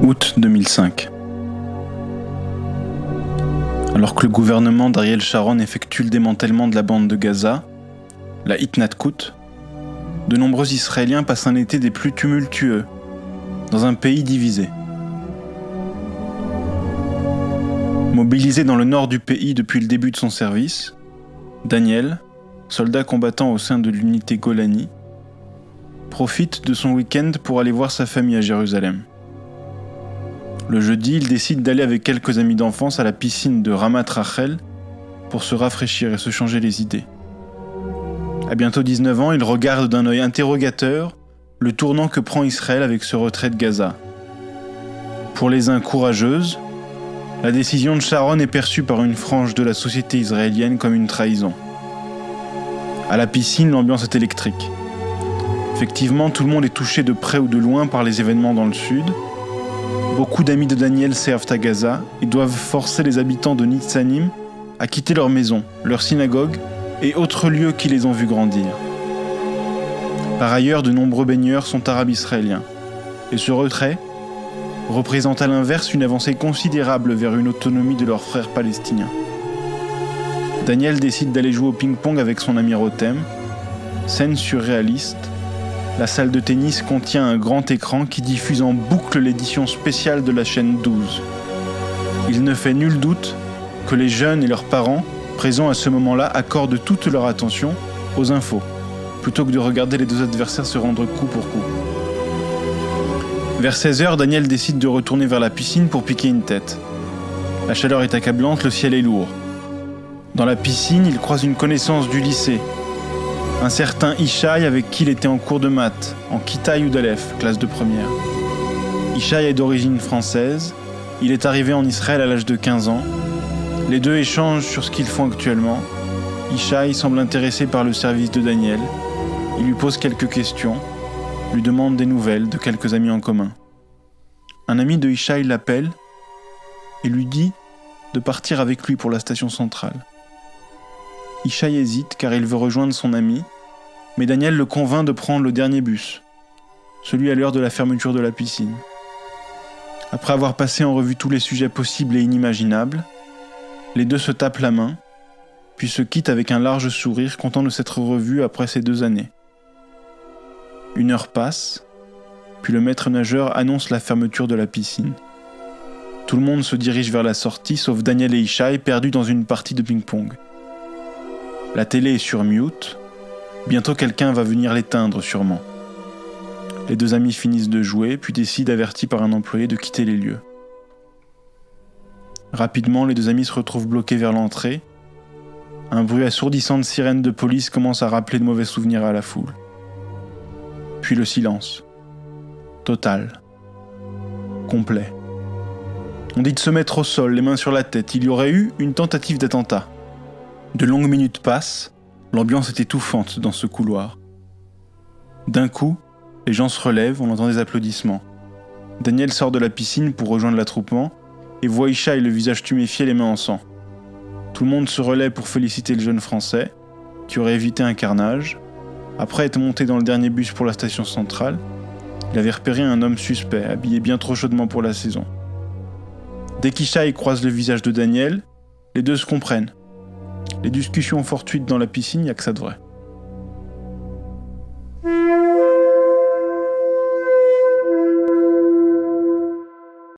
Août 2005. Alors que le gouvernement d'Ariel Sharon effectue le démantèlement de la bande de Gaza, la Hitnatkut, de nombreux Israéliens passent un été des plus tumultueux, dans un pays divisé. Mobilisé dans le nord du pays depuis le début de son service, Daniel, soldat combattant au sein de l'unité Golani, profite de son week-end pour aller voir sa famille à Jérusalem. Le jeudi, il décide d'aller avec quelques amis d'enfance à la piscine de Ramat Rachel pour se rafraîchir et se changer les idées. À bientôt 19 ans, il regarde d'un œil interrogateur le tournant que prend Israël avec ce retrait de Gaza. Pour les uns courageuse, la décision de Sharon est perçue par une frange de la société israélienne comme une trahison. À la piscine, l'ambiance est électrique. Effectivement, tout le monde est touché de près ou de loin par les événements dans le sud. Beaucoup d'amis de Daniel servent à Gaza et doivent forcer les habitants de Nitzanim à quitter leur maison, leur synagogue et autres lieux qui les ont vus grandir. Par ailleurs, de nombreux baigneurs sont arabes israéliens. Et ce retrait représente à l'inverse une avancée considérable vers une autonomie de leurs frères palestiniens. Daniel décide d'aller jouer au ping-pong avec son ami Rotem. Scène surréaliste. La salle de tennis contient un grand écran qui diffuse en boucle l'édition spéciale de la chaîne 12. Il ne fait nul doute que les jeunes et leurs parents, présents à ce moment-là, accordent toute leur attention aux infos, plutôt que de regarder les deux adversaires se rendre coup pour coup. Vers 16h, Daniel décide de retourner vers la piscine pour piquer une tête. La chaleur est accablante, le ciel est lourd. Dans la piscine, il croise une connaissance du lycée, un certain Ishaï avec qui il était en cours de maths, en Kitaï ou d'Aleph, classe de première. Ishaï est d'origine française, il est arrivé en Israël à l'âge de 15 ans. Les deux échangent sur ce qu'ils font actuellement. Ishaï semble intéressé par le service de Daniel. Il lui pose quelques questions, lui demande des nouvelles de quelques amis en commun. Un ami de Ishaï l'appelle et lui dit de partir avec lui pour la station centrale. Ishaï hésite car il veut rejoindre son ami, mais Daniel le convainc de prendre le dernier bus, celui à l'heure de la fermeture de la piscine. Après avoir passé en revue tous les sujets possibles et inimaginables, les deux se tapent la main, puis se quittent avec un large sourire, content de s'être revus après ces 2 années. 1 heure passe, puis le maître nageur annonce la fermeture de la piscine. Tout le monde se dirige vers la sortie, sauf Daniel et Ishaï, perdus dans une partie de ping-pong. La télé est sur mute. Bientôt quelqu'un va venir l'éteindre sûrement. Les deux amis finissent de jouer, puis décident, avertis par un employé, de quitter les lieux. Rapidement, les deux amis se retrouvent bloqués vers l'entrée. Un bruit assourdissant de sirènes de police commence à rappeler de mauvais souvenirs à la foule. Puis le silence. Total. Complet. On dit de se mettre au sol, les mains sur la tête. Il y aurait eu une tentative d'attentat. De longues minutes passent, l'ambiance est étouffante dans ce couloir. D'un coup, les gens se relèvent, on entend des applaudissements. Daniel sort de la piscine pour rejoindre l'attroupement et voit Ishaï le visage tuméfié, les mains en sang. Tout le monde se relaie pour féliciter le jeune Français, qui aurait évité un carnage. Après être monté dans le dernier bus pour la station centrale, il avait repéré un homme suspect, habillé bien trop chaudement pour la saison. Dès qu'Ishaï croise le visage de Daniel, les deux se comprennent. Les discussions fortuites dans la piscine, il n'y a que ça de vrai.